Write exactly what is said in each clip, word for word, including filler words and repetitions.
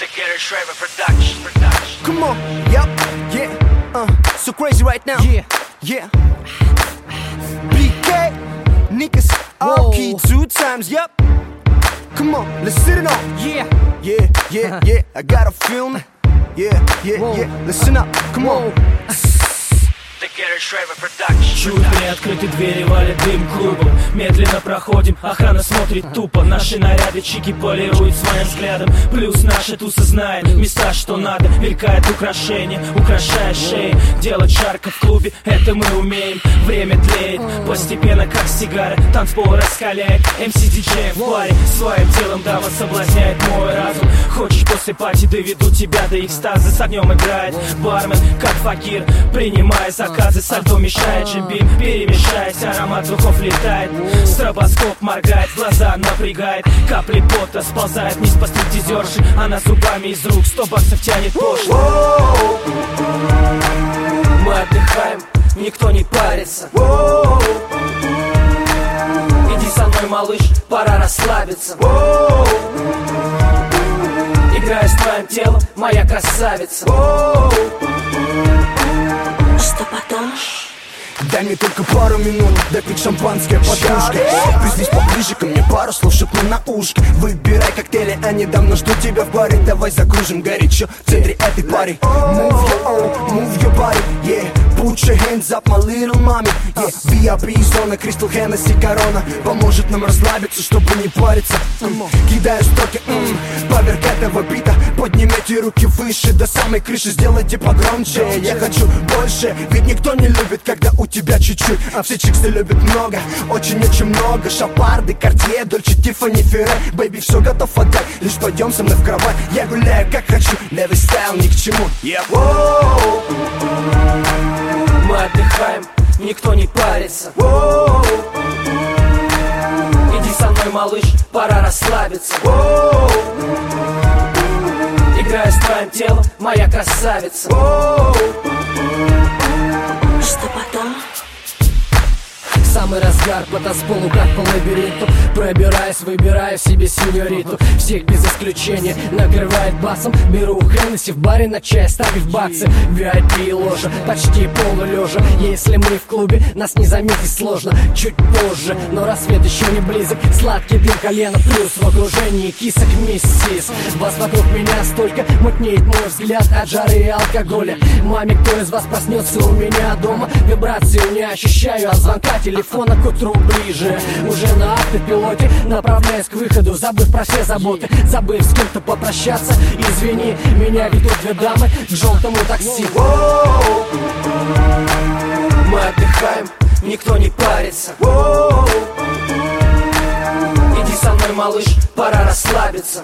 Come on, yep, yeah, uh, so crazy right now, yeah, yeah. B K, niggas, all key two times, yep. Come on, let's sit it on, yeah, yeah, yeah, yeah. I got a feeling, yeah, yeah, yeah. Listen up, come on. Чуть приоткрыты двери, валит дым клубом. Медленно проходим, охрана смотрит тупо. Наши наряды чики полируют своим взглядом. Плюс наша туса знает места, что надо. Мелькает украшение, украшая шеи. Делать жарко в клубе, это мы умеем. Время тлеет, постепенно как сигара. Танцпол раскаляет, эм си диджей в баре. Своим телом дама соблазняет мой разум. Хочешь после пати, доведу тебя до экстаза. С огнем играет бармен, как факир, принимая заказы. Со льдом мешает джимбим, перемешаясь, аромат духов летает. Стробоскоп моргает, глаза напрягает. Капли пота сползает вниз по стриптизерши. Она зубами из рук сто баксов тянет пошло. Мы отдыхаем, никто не парится. Иди со мной, малыш, пора расслабиться. Играю с твоим телом, моя красавица. Что потом? Дай мне только пару минут, дай пить шампанское подружка. Приснись поближе ко мне, пару слов шепну на ушко. Выбирай коктейли, они давно ждут тебя в баре. Давай закружим горячо в центре этой пари. Move your own, move your body, yeah. Put your hands up, my little mommy, yeah. ви ай пи зона, Crystal Hennessy, корона поможет нам расслабиться, чтобы не париться. mm. Кидаю строки, mm. поверх этого бита. Поднимите руки выше, до самой крыши. Сделайте погромче, я хочу больше. Ведь никто не любит, когда у тебя чуть-чуть, а все чиксы любят много, очень-очень много. Шапарды, Картье, Дольче, Тиффани, Ферре. Бэйби, все готов отдать, лишь пойдем со мной в кровать. Я гуляю как хочу, левый стайл ни к чему, yeah. Мы отдыхаем, никто не парится. Иди со мной, малыш, пора расслабиться. Играю с твоим телом, моя красавица. Что потом? Самый разгар по танцполу, как по лабиринту. Пробираясь, выбирая в себе сеньориту. Всех без исключения накрывает басом. Беру Хеннесси в баре на чай, ставив баксы. ви ай пи ложа, почти полулежа. Если мы в клубе, нас не заметить сложно. Чуть позже, но рассвет еще не близок. Сладкий дым колена, плюс в окружении кисок миссис. Вас вокруг меня столько, мутнеет мой взгляд от жары и алкоголя. Маме, кто из вас проснется у меня дома? Вибрацию не ощущаю, от звонка телефона к утру ближе. Уже на автопилоте, направляясь к выходу, забыв про все заботы, забыв с кем-то попрощаться. Извини, меня ведут две дамы к желтому такси. Мы отдыхаем, никто не парится. Иди со мной, малыш, пора расслабиться.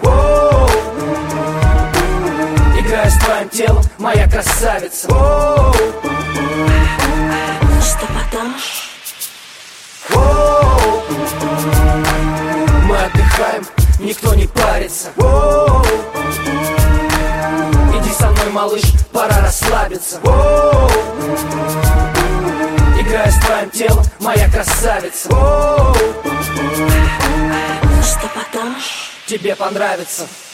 Играю с твоим телом, моя красавица. Что потом? Мы отдыхаем, никто не парится. Иди со мной, малыш, пора расслабиться. Играю с твоим телом, моя красавица. Что потом? Тебе понравится.